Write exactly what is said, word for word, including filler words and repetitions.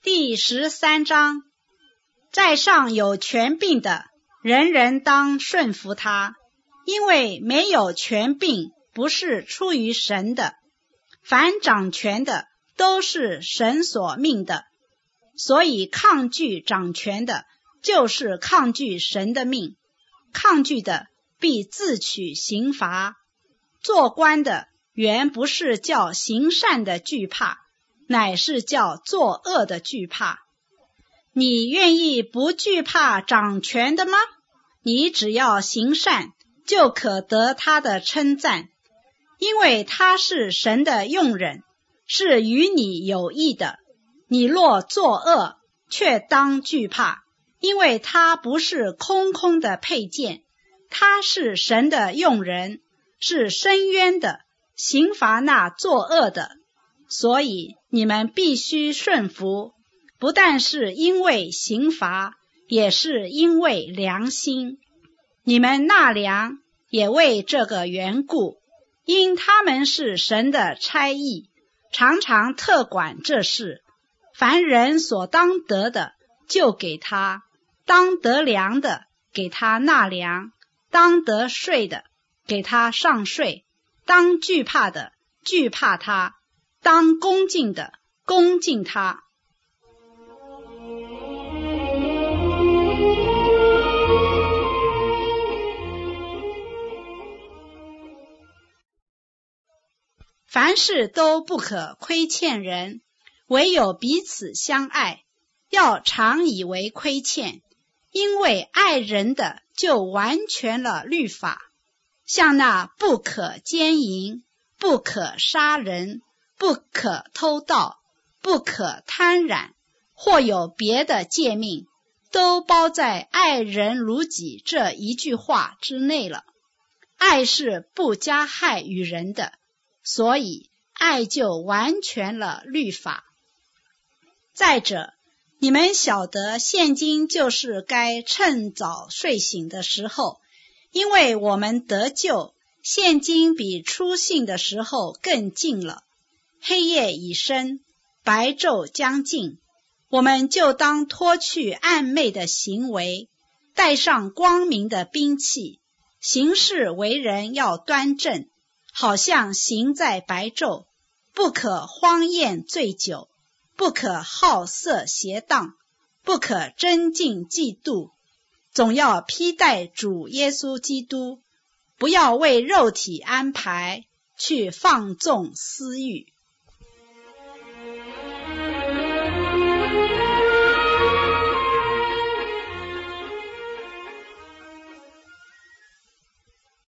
第十三章，在上有权柄的，人人当顺服他，因为没有权柄不是出于神的，凡掌权的都是神所命的，所以抗拒掌权的，就是抗拒神的命，抗拒的必自取刑罚。做官的原不是叫行善的惧怕，乃是叫作恶的惧怕。你愿意不惧怕掌权的吗？你只要行善，就可得他的称赞，因为他是神的用人，是与你有益的。你若作恶，却当惧怕，因为他不是空空的佩剑，他是神的用人，是伸冤的，刑罚那作恶的。所以你们必须顺服，不但是因为刑罚，也是因为良心。你们纳粮也为这个缘故，因他们是神的差役，常常特管这事。凡人所当得的，就给他；当得粮的，给他纳粮；当得税的，给他上税；当惧怕的，惧怕他；当恭敬的，恭敬他。凡事都不可亏欠人，唯有彼此相爱，要常以为亏欠，因为爱人的就完全了律法。像那不可奸淫，不可杀人，不可偷盗，不可贪婪，或有别的诫命，都包在爱人如己这一句话之内了。爱是不加害于人的，所以爱就完全了律法。再者，你们晓得现今就是该趁早睡醒的时候，因为我们得救，现今比初信的时候更近了。黑夜已深，白昼将近，我们就当脱去暗昧的行为，带上光明的兵器，行事为人要端正，好像行在白昼，不可荒宴醉酒，不可好色邪荡，不可争竞嫉妒，总要披戴主耶稣基督，不要为肉体安排，去放纵私欲。